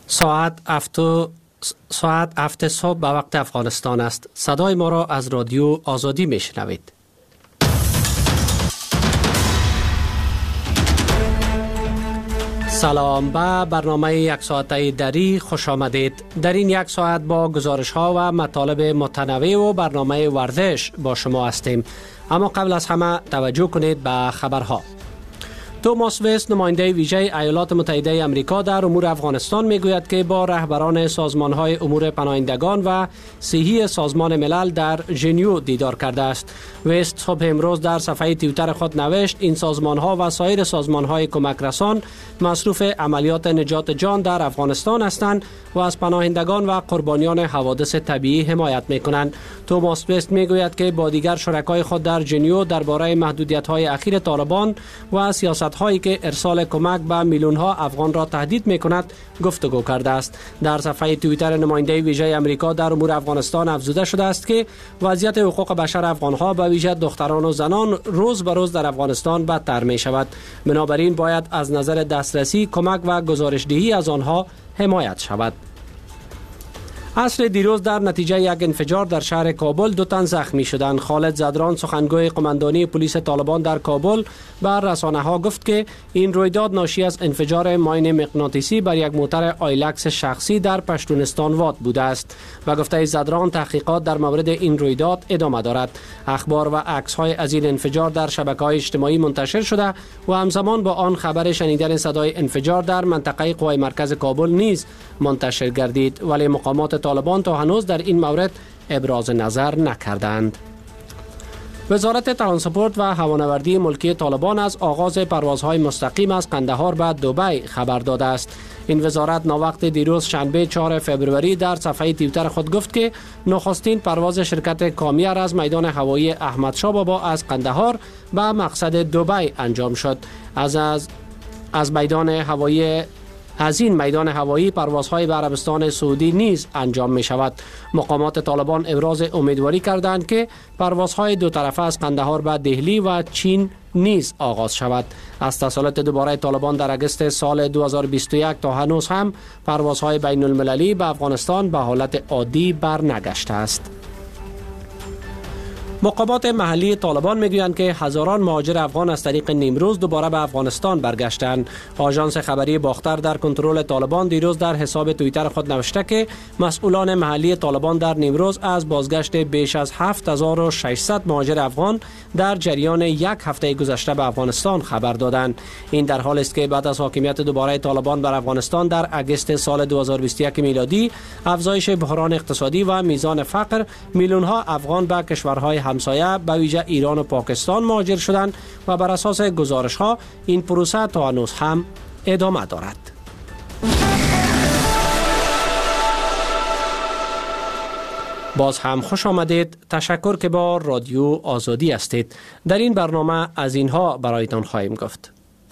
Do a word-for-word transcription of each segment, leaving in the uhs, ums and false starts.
ساعت هفت ساعت هفت صبح به وقت افغانستان است. صدای ما را از رادیو آزادی میشنوید. سلام، به برنامه یک ساعته دری خوش آمدید. در این یک ساعت با گزارش ها و مطالب متنوع و برنامه ورزش با شما هستیم. اما قبل از همه توجه کنید به خبرها. توماس وست، نماینده ویژه ایالات متحده آمریکا در امور افغانستان، میگوید که با رهبران سازمان‌های امور پناهندگان و صحی سازمان ملل در ژنو دیدار کرده است. وست صبح امروز در صفحه توییتر خود نوشت این سازمان‌ها و سایر سازمان‌های کمک رسان مصروف عملیات نجات جان در افغانستان هستند و از پناهندگان و قربانیان حوادث طبیعی حمایت می‌کنند. توماس وست میگوید که با دیگر شرکای خود در ژنو درباره محدودیت‌های اخیر طالبان و سیاست هایی که ارسال کمک به میلیون ها افغان را تهدید می کند گفتگو کرده است. در صفحه توییتر نماینده ویژه آمریکا در امور افغانستان افزوده شده است که وضعیت حقوق بشر افغان ها به ویژه دختران و زنان روز به روز در افغانستان بدتر می شود. بنابراین باید از نظر دسترسی، کمک و گزارشدهی از آنها حمایت شود. عصر دیروز در نتیجه یک انفجار در شهر کابل دو تن زخمی شدند. خالد زدران، سخنگوی قماندانی پلیس طالبان در کابل، بر رسانه ها گفت که این رویداد ناشی از انفجار ماین مغناطیسی بر یک موتر آیلکس شخصی در پشتونستان واد بوده است. و گفته زدران تحقیقات در مورد این رویداد ادامه دارد. اخبار و عکس های از این انفجار در شبکه‌های اجتماعی منتشر شده و همزمان با آن خبر شنیدن صدای انفجار در منطقه قوای مرکز کابل نیز منتشر گردید، ولی مقامات طالبان تا هنوز در این مورد ابراز نظر نکردند. وزارت ترانسپورت و هوانوردی ملکی طالبان از آغاز پروازهای مستقیم از قندهار به دبی خبر داده است. این وزارت ناوقت دیروز شنبه چهارم فوریه در صفحه توییتر خود گفت که نخستین پرواز شرکت کامیر از میدان هوایی احمدشاه بابا از قندهار به مقصد دبی انجام شد. از از از میدان هوایی از این میدان هوایی پروازهای به عربستان سعودی نیز انجام می شود. مقامات طالبان ابراز امیدواری کردند که پروازهای دو طرفه از قندهار به دهلی و چین نیز آغاز شود. از تسلط دوباره طالبان در اگست سال دو هزار و بیست و یک تا هنوز هم پروازهای بین المللی به افغانستان به حالت عادی برنگشته است. مقامات محلی طالبان میگویند که هزاران مهاجر افغان از طریق نیمروز دوباره به افغانستان برگشتند. آژانس خبری باختر در کنترل طالبان دیروز در حساب توییتر خود نوشته که مسئولان محلی طالبان در نیمروز از بازگشت بیش از هفت هزار و ششصد مهاجر افغان در جریان یک هفته گذشته به افغانستان خبر دادند. این در حالی است که بعد از حاکمیت دوباره طالبان بر افغانستان در اگست سال دو هزار و بیست و یک میلادی، افزایش بحران اقتصادی و میزان فقر، میلیون ها افغان به کشورهای همسایه به ویژه ایران و پاکستان مهاجر شدند و بر اساس گزارش ها این پروسه تا هنوز هم ادامه دارد. باز هم خوش آمدید. تشکر که با رادیو آزادی هستید. در این برنامه از اینها برایتان خواهیم گفت.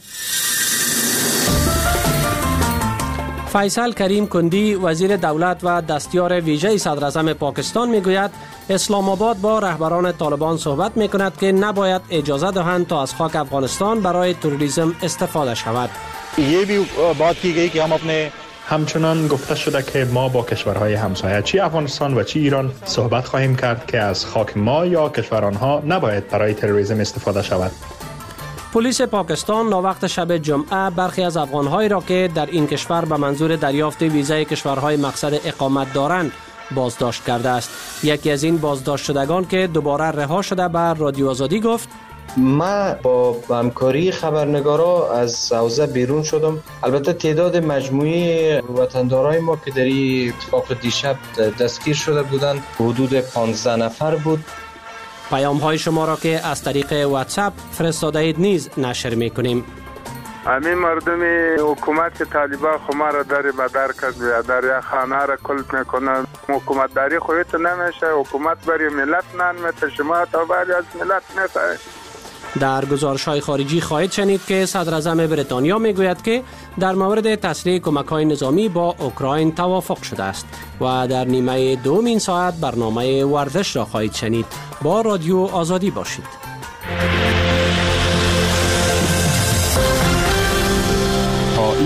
فیصل کریم کندی، وزیر دولت و دستیار ویژه صدر اعظم پاکستان، میگوید اسلام آباد با رهبران طالبان صحبت میکند که نباید اجازه دهند تا از خاک افغانستان برای تروریسم استفاده شود. یہ بھی بات کی گئی کہ ہم اپنے همچنان گفته شده که ما با کشورهای همسایه چی افغانستان و چی ایران صحبت خواهیم کرد که از خاک ما یا کشور آنها نباید برای تروریسم استفاده شود. پلیس پاکستان ناوقت شب جمعه برخی از افغان‌هایی را که در این کشور به منظور دریافت ویزای کشورهای مقصد اقامت دارند بازداشت کرده است. یکی از این بازداشت شدگان که دوباره رها شده به رادیو آزادی گفت: ما با همکاری خبرنگارا از حوزه بیرون شدم. البته تعداد مجموعی وطندارای ما که در این اتفاق دیشب دستگیر شده بودند حدود پانزده نفر بود. پیام های شما را که از طریق واتساپ فرستاده اید نیز نشر میکنیم. همین مردم حکومت طالبان خما را در بدر کرد، در یک خانه را کلت میکنند. حکومت داری خودت نمیشه، حکومت برای ملت نمیشه، شما تا بعد از ملت میخواهید. در گزارش های خارجی خواهید شنید که صدر اعظم بریتانیا میگوید که در مورد تسریع کمک های نظامی با اوکراین توافق شده است و در نیمه دوم این ساعت برنامه ورزش را خواهید شنید. با رادیو آزادی باشید. تا این لحظه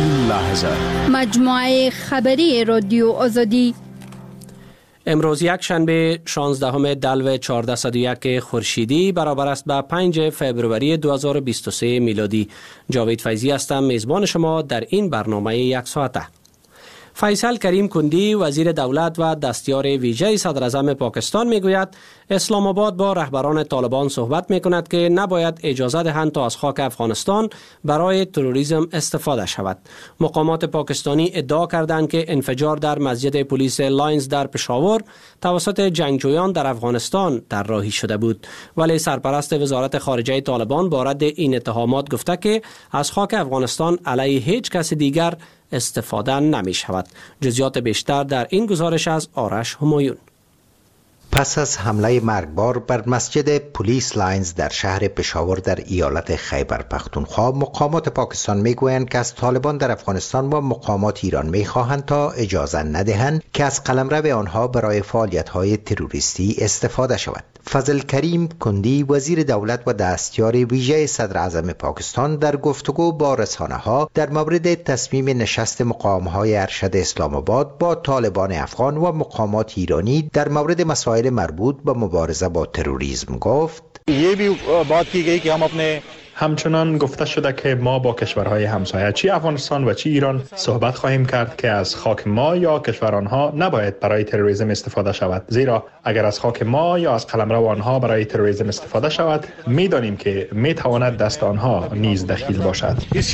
هزار. مجموعه خبری رادیو آزادی. امروز یک شنبه شانزدهم دلو چهارصد و یک خورشیدی برابر است به پنج فوریه دو هزار و بیست و سه میلادی. جاوید فیضی هستم، میزبان شما در این برنامه یک ساعته. فیصل کریم کندی وزیر دولت و دستیار ویژه صدر اعظم پاکستان میگوید اسلام آباد با رهبران طالبان صحبت میکند که نباید اجازه دهند تا از خاک افغانستان برای تروریسم استفاده شود. مقامات پاکستانی ادعا کردند که انفجار در مسجد پلیس لاینز در پشاور توسط جنگجویان در افغانستان طراحی شده بود، ولی سرپرست وزارت خارجه طالبان با رد این اتهامات گفته که از خاک افغانستان علیه هیچ کس دیگر استفاده نمی شود. جزئیات بیشتر در این گزارش از آرش همایون. پس از حمله مرگبار بر مسجد پلیس لاینز در شهر پشاور در ایالت خیبر پختونخوا، مقامات پاکستان میگویند که از طالبان در افغانستان و مقامات ایران میخواهند تا اجازه ندهند که از قلمرو آنها برای فعالیت‌های تروریستی استفاده شود. فضل کریم کندی وزیر دولت و دستیار ویژه صدر اعظم پاکستان در گفتگو با رسانه‌ها در مورد تصمیم نشست مقام‌های ارشد اسلام آباد با طالبان افغان و مقامات ایرانی در مورد مسائل مربوط به مبارزه با تروریسم گفت: ये भी बात की गई कि हम अपने همچنان گفته شده که ما با کشورهای همسایه چی افغانستان و چی ایران صحبت خواهیم کرد که از خاک ما یا کشور آنها نباید برای تروریسم استفاده شود، زیرا اگر از خاک ما یا از قلمرو آنها برای تروریسم استفاده شود میدانیم که میتواند دست آنها نیز دخیل باشد.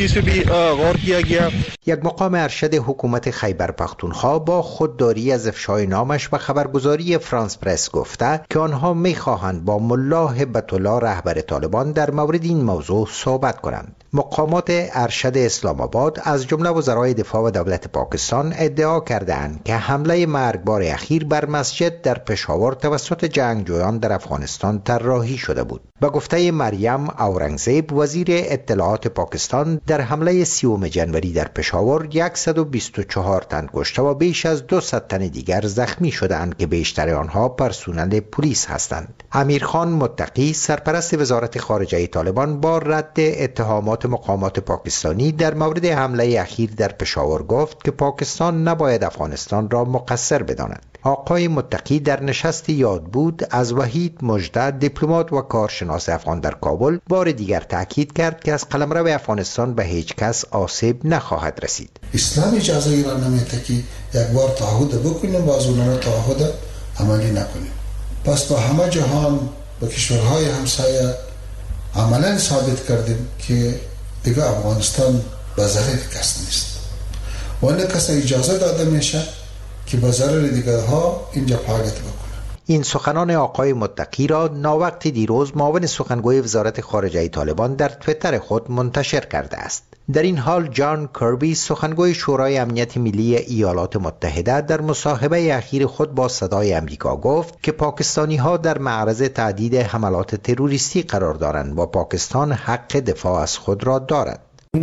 یک مقام ارشد حکومت خیبر پختونخوا با خودداری از افشای نامش و خبرگزاری فرانس پرس گفته که آنها میخواهند با ملا هبت الله رهبر طالبان در مورد این موضوع صحبت کنند. مقامات ارشد اسلام آباد از جمله وزرای دفاع و دولت پاکستان ادعا کردند که حمله مرگبار اخیر بر مسجد در پشاور توسط جنگجویان در افغانستان طراحی شده بود. به گفته مریم اورنگزیب وزیر اطلاعات پاکستان، در حمله سیوم جنوری در پشاور صد و بیست و چهار تن کشته و بیش از دویست تن دیگر زخمی شدند که بیشتر آنها پرسنل پلیس هستند. امیرخان متقی سرپرست وزارت خارجه طالبان با رد اتهامات مقامات پاکستانی در مورد حمله اخیر در پشاور گفت که پاکستان نباید افغانستان را مقصر بداند. آقای متقی در نشست یاد بود از وحید مجده دیپلمات و کارشناس افغان در کابل بار دیگر تاکید کرد که از قلمرو افغانستان به هیچ کس آسیب نخواهد رسید. اسلام اجازه ایران نمیده که یک بار تعهد بکنیم و از اونها تعهد عملی نکنیم. پس با همه جهان با کشورهای همسایه عملا ثابت کردیم که دیگه افغانستان به ضرر کس نیست و نه کس اجازه داده میشه که به ضرر دیگرها اینجا فعالیت بکنه. این سخنان آقای متقی را ناوقت دیروز معاون سخنگوی وزارت خارجه طالبان در توییتر خود منتشر کرده است. در این حال جان کربی سخنگوی شورای امنیت ملی ایالات متحده در مصاحبه اخیر خود با صدای امریکا گفت که پاکستانی ها در معرض تهدید حملات تروریستی قرار دارند و پاکستان حق دفاع از خود را دارد.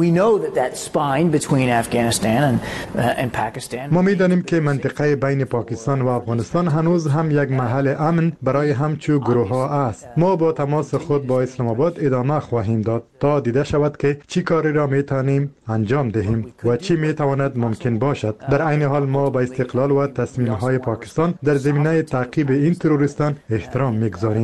ما می‌دانیم که منطقه بین پاکستان و افغانستان هنوز هم یک محل امن برای همچو گروه‌ها است. ما با تماس خود با اسلام آباد ادامه خواهیم داد تا دیده شود که چی کاری را می‌توانیم انجام دهیم و چی می‌تواند ممکن باشد. در عین حال ما به استقلال و تصمیم‌های پاکستان در زمینه تعقیب این تروریستان احترام می‌گذاریم.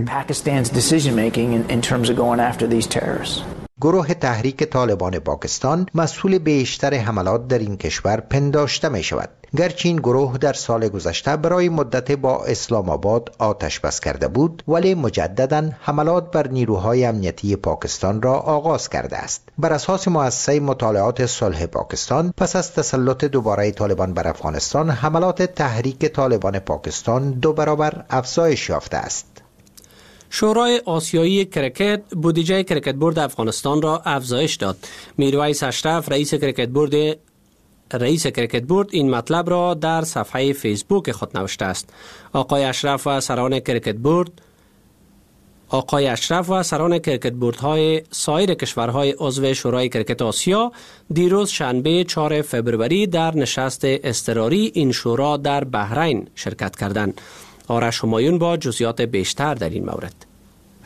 گروه تحریک طالبان پاکستان مسئول بیشتر حملات در این کشور پنداشته می شود. گرچه این گروه در سال گذشته برای مدت با اسلام آباد آتش بس کرده بود، ولی مجددا حملات بر نیروهای امنیتی پاکستان را آغاز کرده است. بر اساس مؤسسه مطالعات صلح پاکستان، پس از تسلط دوباره طالبان بر افغانستان، حملات تحریک طالبان پاکستان دو برابر افزایش یافته است. شورای آسیایی کرکت بودجه کرکت بورد افغانستان را افزایش داد. میرویس اشرف رئیس کرکت بورد رئیس کرکت بورد این مطلب را در صفحه فیسبوک خود نوشته است. آقای اشرف و سران کرکت بورد آقای اشرف و سران کرکت بوردهای سایر کشورهای عضو شورای کرکت آسیا دیروز شنبه چهارم فوریه در نشست اضطراری این شورا در بحرین شرکت کردند. آرش همایون با جزئیات بیشتر در این مورد.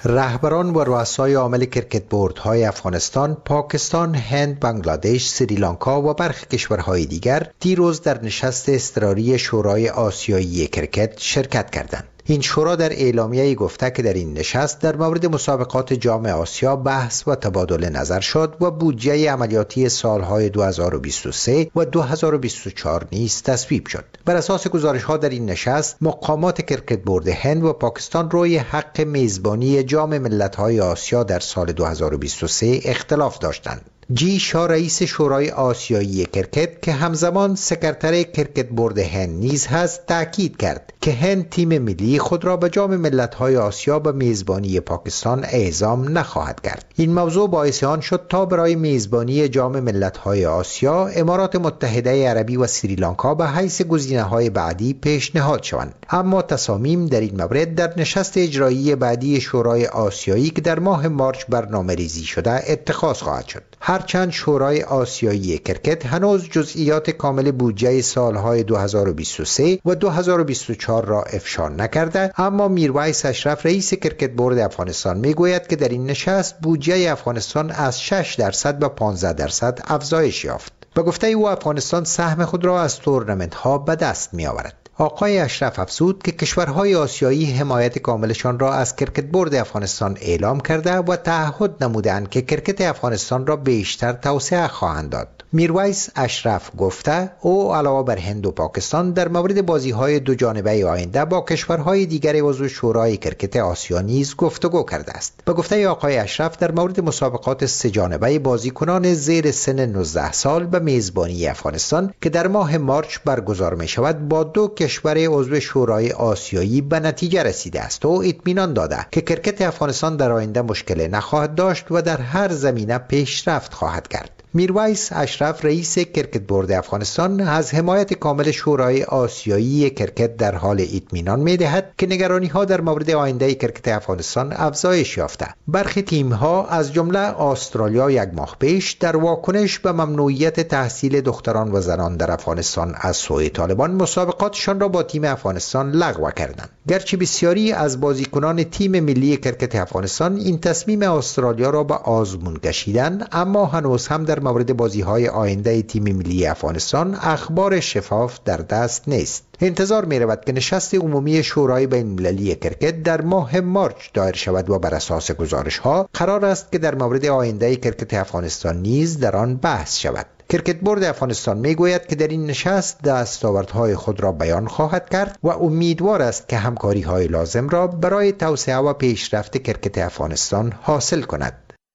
رهبران و رؤسای عامل کرکت بوردهای افغانستان، پاکستان، هند، بنگلادش، سریلانکا و برخی کشورهای دیگر دیروز در نشست اضطراری شورای آسیایی کرکت شرکت کردند. این شورا در اعلامیه‌ای گفته که در این نشست در مورد مسابقات جام آسیا بحث و تبادل نظر شد و بودجه عملیاتی سالهای دو هزار و بیست و سه و دو هزار و بیست و چهار نیز تصویب شد. بر اساس گزارش‌ها در این نشست، مقامات کرکت بورد هند و پاکستان روی حق میزبانی جام ملت‌های آسیا در سال دو هزار و بیست و سه اختلاف داشتند. جی شاه رئیس شورای آسیایی کرکت که همزمان سکرتر کرکت بورد هند نیز هست تاکید کرد که هند تیم ملی خود را به جام ملت‌های آسیا به میزبانی پاکستان اعزام نخواهد کرد. این موضوع باعث آن شد تا برای میزبانی جام ملت‌های آسیا امارات متحده عربی و سریلانکا به حیث گزینه‌های بعدی پیشنهاد شوند. اما تصامیم در این مورد در نشست اجرایی بعدی شورای آسیایی که در ماه مارچ برنامه‌ریزی شده اتخاذ خواهد شد. هرچند شورای آسیایی کرکت هنوز جزئیات کامل بودجه سالهای دو هزار و بیست و سه و دو هزار و بیست و چهار را افشا نکرده، اما میرویس اشرف رئیس کرکت بورد افغانستان میگوید که در این نشست بودجه افغانستان از شش درصد به پانزده درصد افزایش یافت. به گفته او افغانستان سهم خود را از تورنمنت ها به دست می آورد. آقای اشرف افزود که کشورهای آسیایی حمایت کاملشان را از کرکت بورد افغانستان اعلام کرده و تعهد نمودند که کرکت افغانستان را بیشتر توسعه خواهند داد. میرویس اشرف گفته او علاوه بر هند و پاکستان در مورد بازی‌های دو جانبه آینده با کشورهای دیگر عضو شورای کرکت آسیا نیز گفتگو کرده است. به گفته آقای اشرف در مورد مسابقات سه جانبه بازیکنان زیر سن نوزده سال به میزبانی افغانستان که در ماه مارچ برگزار می شود با دو کشور عضو شورای آسیایی به نتیجه رسیده است و اطمینان داده که کرکت افغانستان در آینده مشکل نخواهد داشت و در هر زمینه پیشرفت خواهد کرد. میرویس اشرف رئیس کرکت بورد افغانستان از حمایت کامل شورای آسیایی کرکت در حال اطمینان می‌دهد که نگرانی‌ها در مورد آینده کرکت افغانستان افزایش یافته. برخی تیم‌ها از جمله استرالیا یک ماه پیش در واکنش به ممنوعیت تحصیل دختران و زنان در افغانستان از سوی طالبان مسابقاتشان را با تیم افغانستان لغو کردند. گرچه بسیاری از بازیکنان تیم ملی کرکت افغانستان این تصمیم استرالیا را به آزمون کشیدند، اما هنوز هم در مورد بازی‌های آینده تیم ملی افغانستان اخبار شفاف در دست نیست. انتظار می‌رود که نشست عمومی شورای بین‌المللی کرکت در ماه مارچ دایر شود و بر اساس گزارش‌ها قرار است که در مورد آینده کرکت افغانستان نیز در آن بحث شود. کرکت بورد افغانستان میگوید که در این نشست دستاوردهای خود را بیان خواهد کرد و امیدوار است که همکاری‌های لازم را برای توسعه و پیشرفت کرکت افغانستان حاصل کند.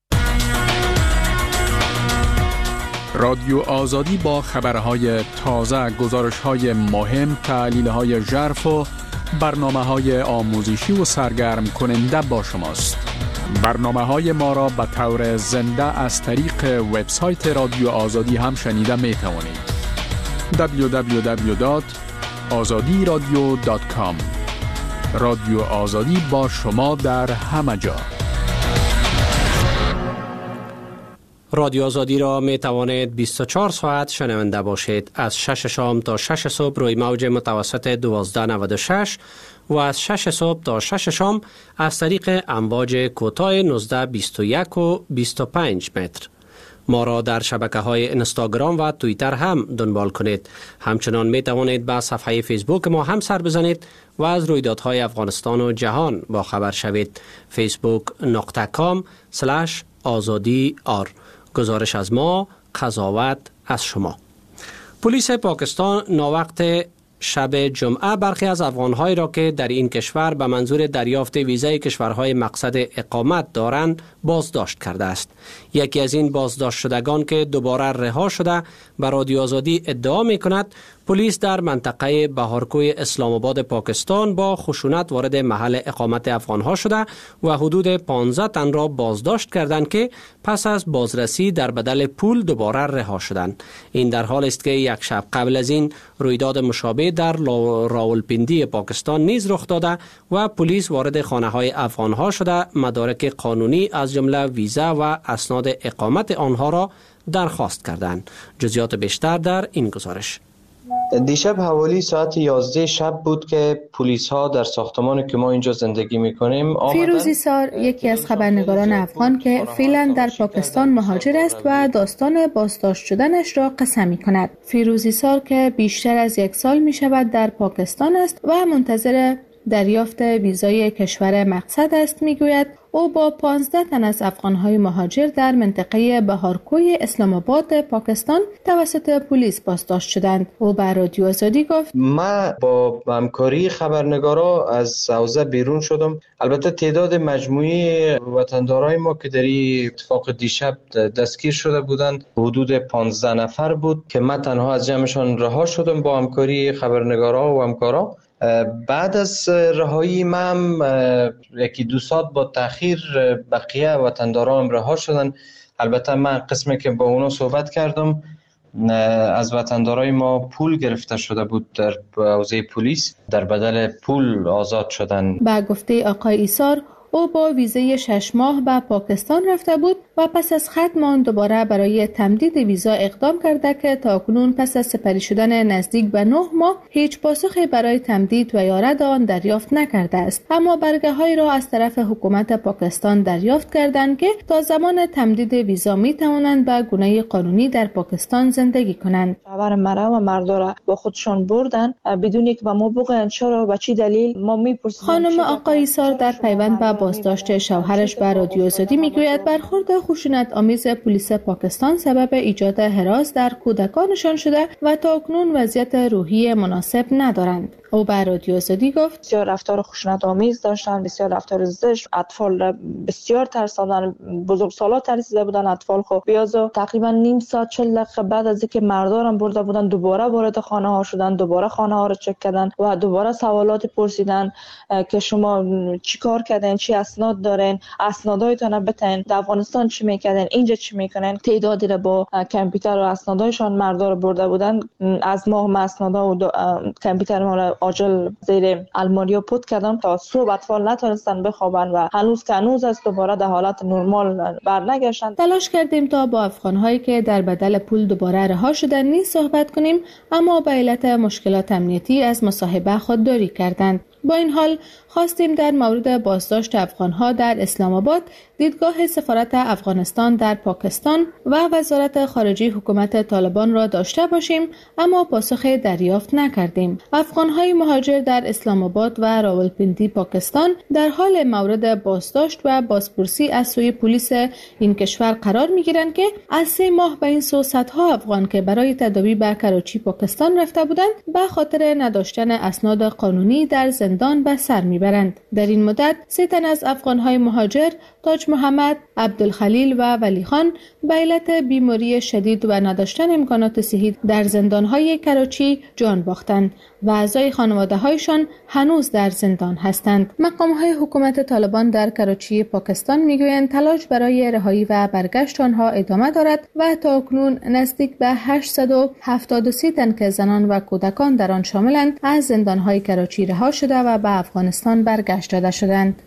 رادیو آزادی با خبرهای تازه، گزارش‌های مهم، تحلیل‌های ژرف و برنامه‌های آموزشی و سرگرم کننده با شماست. برنامه‌های ما را به طور زنده از طریق وبسایت رادیو آزادی هم شنیده می‌توانید. دبلیو دبلیو دبلیو دات آزادی رادیو دات کام. رادیو آزادی با شما در همه جا. رادیو آزادی را می توانید بیست و چهار ساعت شنونده باشید. از شش شام تا شش صبح روی موج متوسط دوازده نود و شش و از شش صبح تا شش شام از طریق امواج کوتاه نوزده بیست و یک و بیست و پنج متر. ما را در شبکه های اینستاگرام و توییتر هم دنبال کنید. همچنان می توانید به صفحه فیسبوک ما هم سر بزنید و از رویدادهای افغانستان و جهان با خبر شوید. فیسبوک نقطه کام سلش آزادی آر. گزارش از ما، قضاوت از شما. پلیس پاکستان ناوقت شب جمعه برخی از افغان‌هایی را که در این کشور به منظور دریافت ویزای کشورهای مقصد اقامت دارند بازداشت کرده است. یکی از این بازداشت شدگان که دوباره رها شده به رادیو آزادی ادعا می‌کند پلیس در منطقه بهارکوی اسلام آباد پاکستان با خشونت وارد محل اقامت افغان‌ها شده و حدود پانزده تن را بازداشت کردند که پس از بازرسی در بدل پول دوباره رها شدند. این در حال است که یک شب قبل از این رویداد مشابه در راولپیندی پاکستان نیز رخ داده و پلیس وارد خانه‌های افغان‌ها شده مدارک قانونی از جمله ویزا و اسناد اقامت آنها را درخواست کردند. جزئیات بیشتر در این گزارش. دیشب حوالی ساعت یازده شب بود که پلیس ها در ساختمانی که ما اینجا زندگی میکنیم آمدن. فیروزی سار یکی از خبرنگاران افغان که فعلا در پاکستان مهاجر است و داستان بازداشت شدنش را قصه می کند. فیروزی سار که بیشتر از یک سال می شود در پاکستان است و منتظر دریافت ویزای کشور مقصد است میگوید او با پانزده تن از افغان‌های مهاجر در منطقه بهارکوی اسلام آباد پاکستان توسط پلیس بازداشت شدند. او به رادیو آزادی گفت ما با همکاری خبرنگارا از حوزه بیرون شدم. البته تعداد مجموعی وطندارای ما که در این اتفاق دیشب دستگیر شده بودند حدود پانزده نفر بود که من تنها از جمعشان رها شدم با همکاری خبرنگارا و همکارا. بعد از رهایی من یکی دو ساعت با تأخیر بقیه وطنداران رها شدن. البته من قسمی که با اونا صحبت کردم از وطندارای ما پول گرفته شده بود در حوزه پلیس، در بدل پول آزاد شدن. با گفته آقای ایسار او با ویزای شش ماه به پاکستان رفته بود و پس از ختم آن دوباره برای تمدید ویزا اقدام کرده که تاکنون پس از سپری شدن نزدیک به نه ماه هیچ پاسخی برای تمدید و یا رد آن دریافت نکرده است. اما برگه های را از طرف حکومت پاکستان دریافت کردند که تا زمان تمدید ویزا می توانند به گونه قانونی در پاکستان زندگی کنند. خبر مرا و مردا را با خودشان بردن بدون اینکه به ما بگویند چرا و چی دلیل. ما میپرسیم. خانم آقای ایسار در پیوند به بازداشت شوهرش به رادیو آزادی میگوید برخورد خشونت آمیز پلیس پاکستان سبب ایجاد هراس در کودکانشان شده و تاکنون وضعیت روحی مناسب ندارند. او به رادیو آزادی گفت بسیار رفتار خشونت آمیز داشتن، بسیار رفتار زشت، اطفال را بسیار ترساندن، بزرگسالا ترسیده بودن اطفال. خب بیازو تقریبا نیم ساعت چهل دقیقه بعد از اینکه مردارم برده بودن دوباره وارد خانه ها شدن، دوباره خانه ها رو چک کردن و دوباره سوالات پرسیدن که شما چی کار کردین، چی اسناد دارین، اسنادایتون بتین، در افغانستان چی میکردین، اینجا چی میکنین. تعدادی رو با کامپیوتر و اسنادایشان مردار برده بودن. از ما اسنادا و کامپیوتر ما آجل زیر الماریا پود کردم تا صبح اطفال نتونستن بخوابن و هنوز که هنوز است دوباره در حالت نرمال برنگشتن. تلاش کردیم تا با افغان‌هایی که در بدل پول دوباره رها شدن نیز صحبت کنیم، اما به علت مشکلات امنیتی از مصاحبه خودداری کردند. با این حال خواستیم در مورد بازداشت افغان‌ها در اسلام آباد دیدگاه سفارت افغانستان در پاکستان و وزارت خارجه حکومت طالبان را داشته باشیم، اما پاسخ دریافت نکردیم. افغان‌های مهاجر در اسلام آباد و راولپنڈی پاکستان در حال مورد بازداشت و بازپرسی از سوی پلیس این کشور قرار می‌گیرند که از سه ماه به این سو صدها افغان که برای تداوی به کراچی پاکستان رفته بودند به خاطر نداشتن اسناد قانونی در زندان به سر میبرند. در این مدت سه تن از افغان‌های مهاجر تاج محمد، عبدالخلیل و ولی خان به علت بیماری شدید و نداشتن امکانات صحی در زندان‌های کراچی جان باختند و اعضای خانواده‌هایشان هنوز در زندان هستند. مقام‌های حکومت طالبان در کراچی پاکستان میگویند تلاش برای رهایی و برگشت آنها ادامه دارد و تاکنون نزدیک به هشتصد و هفتاد و سه تن که زنان و کودکان در آن شاملند از زندان‌های کراچی رها شده و به افغانستان برگشت داده شدند.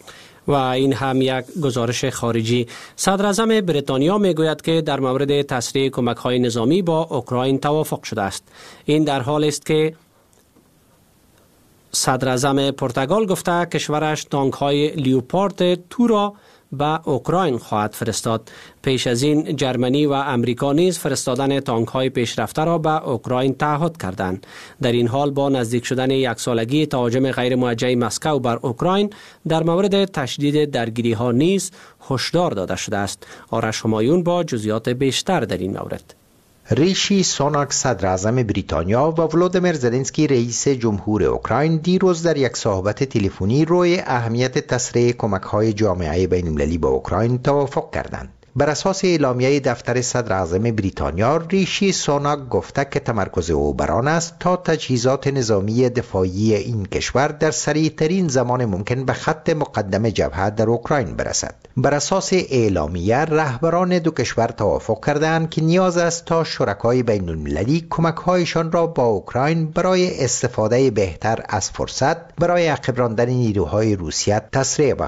و این هم یک گزارش خارجی. صدر اعظم بریتانیا میگوید که در مورد تسریع کمک‌های نظامی با اوکراین توافق شده است. این در حالی است که صدر اعظم پرتغال گفته کشورش تانک‌های لیوپارد تو را به اوکراین خواهد فرستاد. پیش از این جرمنی و امریکا نیز فرستادن تانک‌های پیشرفته را به اوکراین تعهد کردند. در این حال با نزدیک شدن یک سالگی تهاجم غیر موجه مسکو بر اوکراین در مورد تشدید درگیری‌ها نیز هشدار داده شده است. آرش همایون با جزئیات بیشتر در این مورد. ریشی سوناک صدر اعظم بریتانیا و ولودیمیر زلنسکی رئیس جمهور اوکراین دیروز در یک صحبت تلفنی روی اهمیت تسریع کمک‌های جامعه بین‌المللی به اوکراین توافق کردند. بر اساس اعلامیه دفتر صدر اعظم بریتانیا، ریشی سوناک گفته که تمرکز او بر آن است تا تجهیزات نظامی دفاعی این کشور در سریع‌ترین زمان ممکن به خط مقدم جبهه در اوکراین برسد. بر اساس اعلامیه، رهبران دو کشور توافق کردند که نیاز است تا شرکای بین‌المللی کمک‌هایشان را با اوکراین برای استفاده بهتر از فرصت برای عقب راندن نیروهای روسیه تسریع بخشند.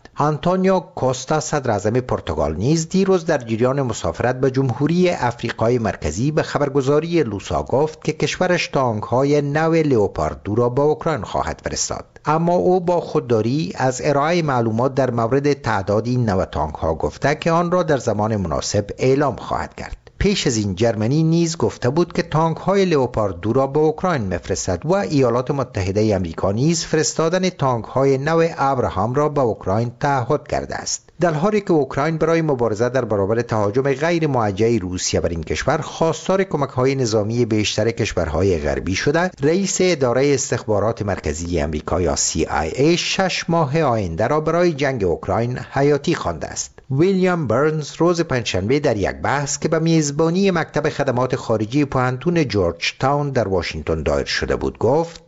آنتونیو کوستا صدر اعظم پرتغال نیز دیروز در جریان مسافرت به جمهوری افریقای مرکزی به خبرگزاری لوسا گفت که کشورش تانک‌های نو لئوپارد دو را به اوکراین خواهد فرستاد. اما او با خودداری از ارائه معلومات در مورد تعداد این نو تانک‌ها گفته که آن را در زمان مناسب اعلام خواهد کرد. پیش از این جرمنی نیز گفته بود که تانک های لئوپارد دو را به اوکراین میفرستد و ایالات متحده آمریکا نیز فرستادن تانک های نو ابراهام را به اوکراین تعهد کرده است. در حالی که اوکراین برای مبارزه در برابر تهاجم غیر موجه روسیه بر این کشور خواستار کمک های نظامی بیشتر کشورهای غربی شده، رئیس اداره استخبارات مرکزی آمریکا یا سی آی ای شش ماه آینده را برای جنگ اوکراین حیاتی خوانده است. ویلیام برنز روز پنجشنبه در یک بحث که به میزبانی مکتب خدمات خارجی پوهنتون جورج تاون در واشنگتن دایر شده بود گفت: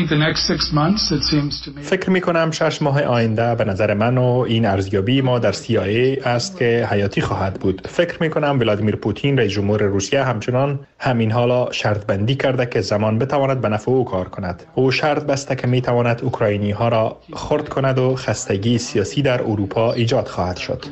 فکر می کنم شش ماه آینده به نظر من و این ارزیابی ما در سی آی ای است که حیاتی خواهد بود. فکر می کنم ولادیمیر پوتین رئیس جمهور روسیه همچنان همین حالا شرط بندی کرده که زمان بتواند به نفع او کار کند. او شرط بسته که می تواند اوکراینی ها را خرد کند و خستگی سیاسی در اروپا ایجاد خواهد شد.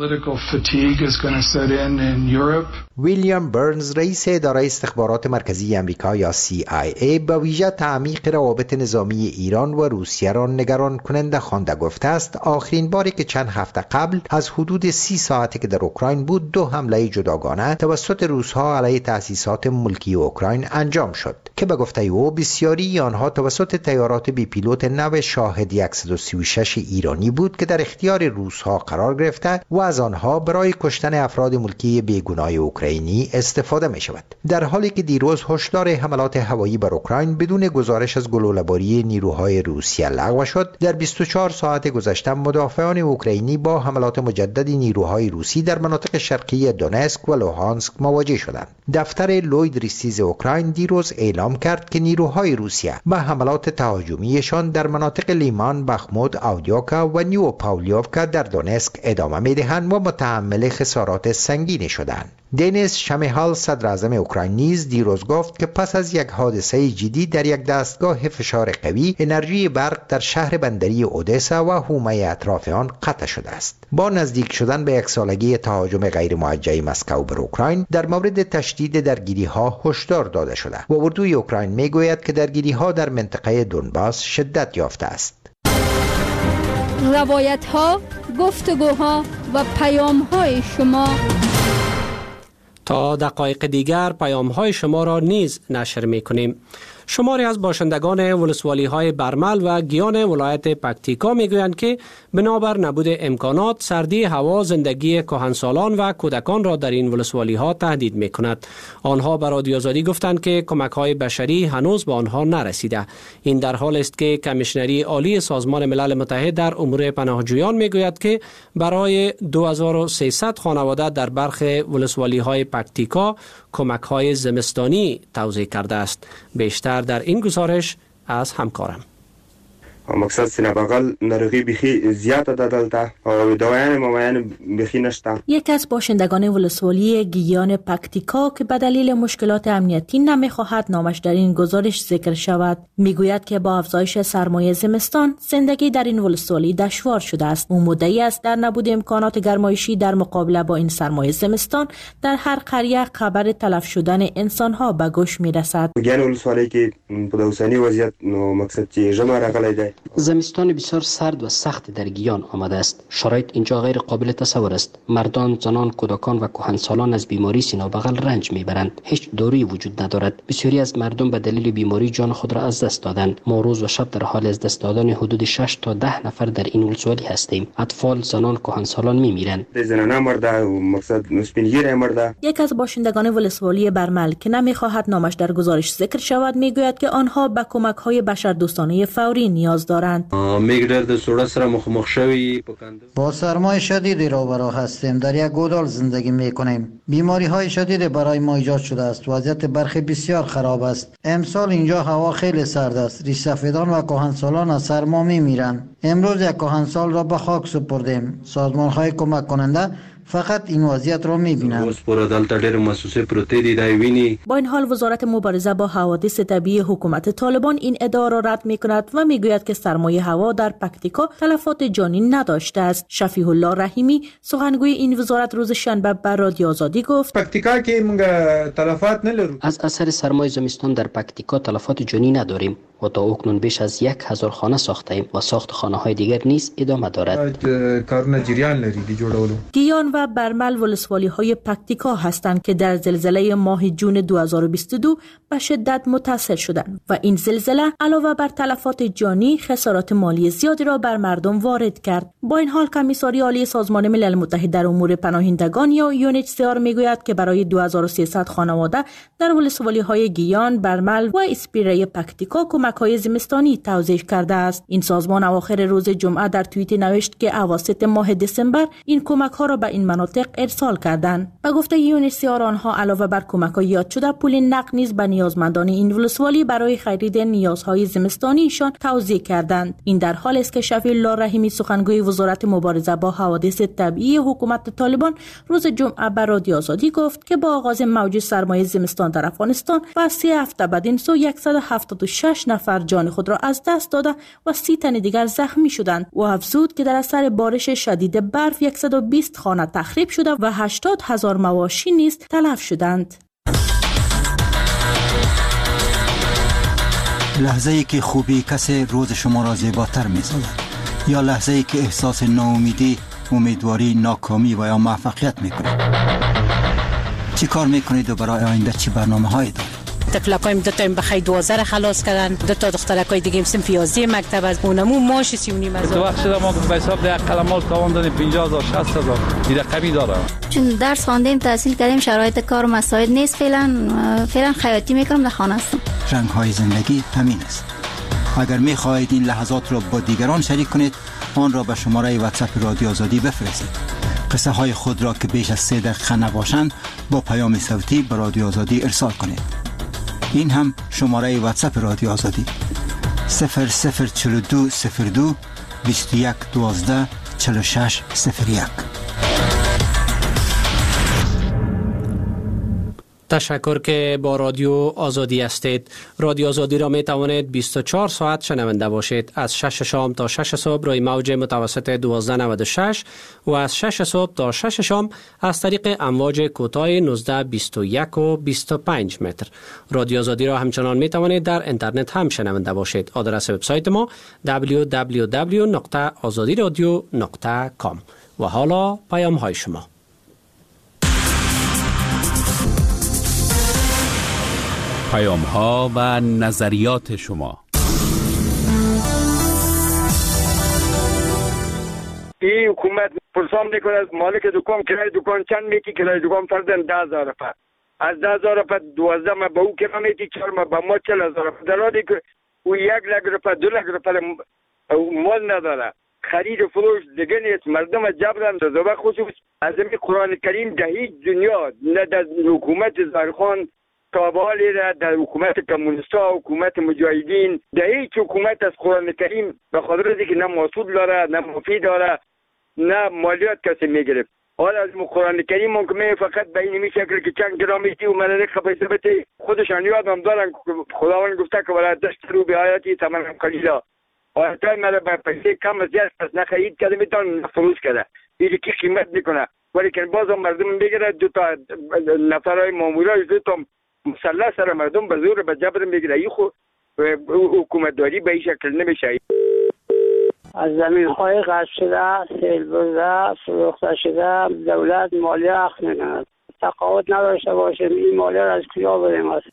ویلیام برنز رئیس اداره استخبارات مرکزی آمریکا یا سی آی ای به ویژه تعمیق روابط نظامی ایران و روسیه را نگران کننده خوانده گفته است آخرین باری که چند هفته قبل از حدود سی ساعتی که در اوکراین بود دو حمله جداگانه توسط روس‌ها علیه تأسیسات ملکی اوکراین انجام شد که به گفته او بسیاری آنها توسط طیارات بی پیلوت نو شاهد صد و سی و شش ایرانی بود که در اختیار روس‌ها قرار گرفته و از آنها برای کشتن افراد ملکی بیگناه اوکراینی استفاده می شود. در حالی که دیروز هشدار حملات هوایی بر اوکراین بدون گزارش از گلوله‌باری نیروهای روسیه لغو شد، در بیست و چهار ساعت گذشته مدافعان اوکراینی با حملات مجدد نیروهای روسی در مناطق شرقی دونسک و لوهانسک مواجه شدند. دفتر لوید ریستیز اوکراین دیروز اعلام کرد که نیروهای روسیه به حملات تهاجمیشان در مناطق لیمان، بخمود، آودیوکا و نیو پاولیوفکا در دونسک ادامه می‌دهند و متحمل خسارات سنگینی شدند. دنیس شمیهال صدر اعظم اوکراین نیز دیروز گفت که پس از یک حادثه جدی در یک دستگاه فشار قوی، انرژی برق در شهر بندری اودسا و حومه اطراف آن قطع شده است. با نزدیک شدن به یک سالگی تهاجم غیر موجه مسکو بر اوکراین، در مورد تشدید درگیری‌ها هشدار داده شده و اردوی اوکراین میگوید که درگیری‌ها در منطقه دونباس شدت یافته است. روایت‌ها، گفتگوها و پیام‌های شما تا دقایق دیگر پیام‌های شما را نیز نشر می‌کنیم. شماری از باشندگان ولسوالی‌های برمل و گیان ولایت پکتیکا می‌گویند که بنابر نبود امکانات سردی هوا زندگی کهنسالان و کودکان را در این ولسوالی‌ها تهدید می‌کند. آنها به رادیو آزادی گفتند که کمک‌های بشری هنوز به آنها نرسیده. این در حال است که کمیشنری عالی سازمان ملل متحد در امور پناهجویان می‌گوید که برای دو هزار و سیصد خانواده در برخی ولسوالی‌های پکتیکا کمک‌های زمستانی توزیع کرده است. بیشتر در این گزارش از همکارم. مقصد سینه بغل نرغی بخی زیاده دادلته و دوایان مامیان بخی نشته. یکی از باشندگان ولسوالی گیان پکتیکا که به دلیل مشکلات امنیتی نمیخواهد نامش در این گزارش ذکر شود میگوید که با افزایش سرمایه زمستان زندگی در این ولسوالی دشوار شده است. او مدعی است در نبود امکانات گرمایشی در مقابله با این سرمایه زمستان در هر قریه خبر تلف شدن انسانها به گوش میرسد. گیان ولسوالی که پدوسانی وضعیت مقصد چه جمع رقلیده زمستان بسیار سرد و سخت در گیان آمده است. شرایط اینجا غیر قابل تصور است. مردان، زنان، کودکان و کهنسالان از بیماری سینه و بغل رنج میبرند. هیچ دوری وجود ندارد. بسیاری از مردم به دلیل بیماری جان خود را از دست دادند. ما روز و شب در حال از دست دادن حدود شش تا ده نفر در این ولسوالی هستیم. اطفال، زنان، کهنسالان میمیرند. زنان مرده و مقصد مسپینگیر مرده. یک از باشندگان ولسوالی برمل که نمیخواهد نامش در گزارش ذکر شود میگوید که آنها به کمک‌های بشردوستانه فوری نیاز دارند. میگرد سوره سره مخمخ شوی با سرمای شدیدی روبرو هستیم. در یک گودال زندگی میکنیم. بیماری های شدید برای ما ایجاد شده است. وضعیت برخی بسیار خراب است. امسال اینجا هوا خیلی سرد است. ریش سفیدان و کهنسالان از سرما میمیرند. امروز یک کهنسال را به خاک سپردیم. سازمان های کمک کننده فقط این وضعیت را می‌بینند. اوس پورا دلته ډېر محسوسه پروتې دي دا ویني. با این حال وزارت مبارزه با حوادث طبیعی حکومت طالبان این ادعا را رد می‌کند و می‌گوید که سرمایه هوا در پکتیکا تلفات جانی نداشته است. شفیع الله رحیمی سخنگوی این وزارت روز شنبه بر رادیو آزادی گفت پکتیکا که مونږ تلفات نلرو. از اثر سرمای زمستان در پکتیکا تلفات جانی نداریم و تا اکنون بیش از یک هزار خانه ساخته ایم و ساخت خانه های دیگر نیز ادامه دارد. کارونه جریان لري دی جوړولو. گیان و برمل ولسوالی های پکتیکا هستند که در زلزله ماه جون دو هزار و بیست و دو به شدت متاثر شدند و این زلزله علاوه بر تلفات جانی خسارات مالی زیادی را بر مردم وارد کرد. با این حال کمیساری عالی سازمان ملل متحد در امور پناهندگان یا یو ان اچ سی آر میگوید که برای دو هزار و سیصد خانواده در ولسوالی های گیان، برمل و اسپیره پکتیکا کمک‌های زمستانی توزیع کرده است. این سازمان اواخر روز جمعه در توییت نوشت که اواسط ماه دسامبر این کمک‌ها را به این مناطق ارسال کردند. و گفته یو ان اچ سی آر آنها علاوه بر کمک‌های یاد شده پول نقد نیز به نیازمندان این ولسوالی برای خرید نیازهای زمستانیشان توزیع کردند. این در حالی است که شفیع الله رحیمی سخنگوی وزارت مبارزه با حوادث طبیعی حکومت طالبان روز جمعه بر رادیو آزادی گفت که با آغاز موج سرمای زمستان در افغانستان و سه هفته بعد این سو صد و هفتاد و شش نفر جان خود را از دست داده و سی تن دیگر زخمی شدند و افزود که در اثر بارش شدید برف صد و بیست خانه تخریب شده و هشتاد هزار مواشی نیز تلف شدند. لحظه ای که خوبی کسی روز شما را زیباتر می سازد یا لحظه ای که احساس ناامیدی، امیدواری، ناکامی و یا موفقیت می کنید. چی کار می کنید و برای آینده چی برنامه هایی دارید؟ تفلکایم دو تا بخای دوازده خلاص کردن، دو تا دخترکای دیگه هم صنف یازده مکتب از اونمو ماش سی و نیم هزار. تو وقت شده ما به حساب ده قلمال تاوان دادیم پنجاه هزار شصت هزار این رقمی داره. چون درس خواندیم تحصیل کردیم شرایط کار و مساعد نیست فعلا فعلا خیاطی میکنم در خانه هستم. رنگ های زندگی همین است. اگر می خواهید این لحظات را با دیگران شریک کنید آن را به شماره واتساپ رادیو آزادی بفرستید. قصه های خود را که بیش از سه دقیقه نباشند با پیام صوتی به رادیو آزادی ارسال کنید. این هم شماره واتساپ رادیو آزادی صفر صفر چهل و دو صفر دو بیست و یک دوازده چهل و شش صفر یک. تشکر که با رادیو آزادی هستید. رادیو آزادی را می توانید بیست و چهار ساعت شنونده باشید. از شش شام تا شش صبح روی موج متوسط دوازده نود و شش و از شش صبح تا شش شام از طریق امواج کوتاه نوزده بیست و یک و بیست و پنج متر. رادیو آزادی را همچنان می توانید در اینترنت هم شنونده باشید. آدرس وبسایت ما دبلیو دبلیو دبلیو نقطه آزادی رادیو نقطه کام. و حالا پیام های شما. پیام ها و نظریات شما. این حکومت پرسام میکنه مالک دکان کرای دکان چند میتی کرای دکان فردن ده هزار روپیه از ده هزار روپیه دوازده ما به او کرا میتی چهار ما به ما چل هزار روپیه در حالی که او یک لک روپیه دو لک روپیه مال نداره خرید و فروش دیگه نیست. مردم جبران به خصوص از این قرآن کریم در هیچ دنیا نه در حکومت زرخان تابالی را در حکومت کمونیستا، حکومت مجاهدین، در هیچ حکومت از قرآن کریم به خاطر اینکه نه محصول داره، نه مفید داره، نه مالیات کسی میگرفت. حالا از قرآن کریم ممکنه فقط به این شکل که چند گرامیتی و ملل خبیثه بته خودشان یادم دارن خداوند گفته که ولا تشتروا بآیاتی ثمنا قلیلا. آیاتای مرا به پیسه کم زیاد پس نخرید کرده میتون فروش کرده. این کی قیمت میکنه. ولی که باز مردم میگیره دو تا نفرای مامورای دو تا مسلح سر مردم به زور به جبر میگیره. ای خو حکومتداری به این شکل نمیشه. از زمین های قطع شده، سیل برده، فروخته شده، دولت مالیه اخذ نکنه. تقاعد نداشته باشیم این مالیه را از کجا بدیم است؟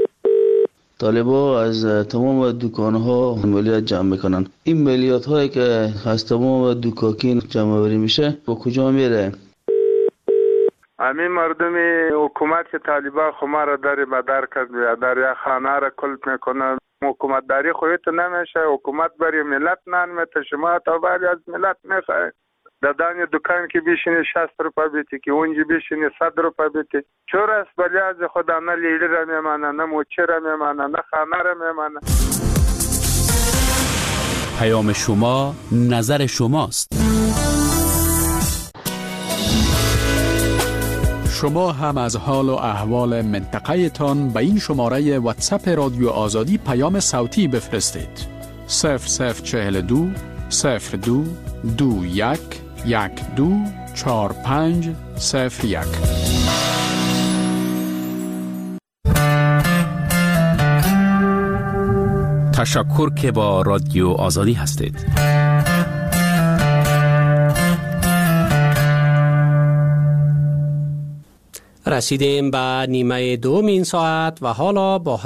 طالبا از تمام دکانها مالیات جمع میکنن. این مالیات هایی که از تمام دکاکین جمع بری میشه با کجا میره؟ همین مردم حکومت که طالبان خما را در بدر کرد در یک خانه را کلپ میکنن. حکومت داری خودت نمیشه. حکومت برای ملت نمیته. شما تا بعد از ملت میخواه دادن دکان که بیشینی شصت روپیه بیتی که اونجا بیشینی صد روپیه بیتی. چور است بلی از خدا نه لیلی را میمانه، نه موچه را میمانه، نه خانه را میمانه. پیام شما نظر شماست. شما هم از حال و احوال منطقه تان به این شماره واتساپ رادیو آزادی پیام صوتی بفرستید. صفر صفر چهل دو صفر دو دو یک یک دو چهار پنج صفر یک. تشکر که با رادیو آزادی هستید. رسیدیم به نیمه دوم این ساعت و حالا با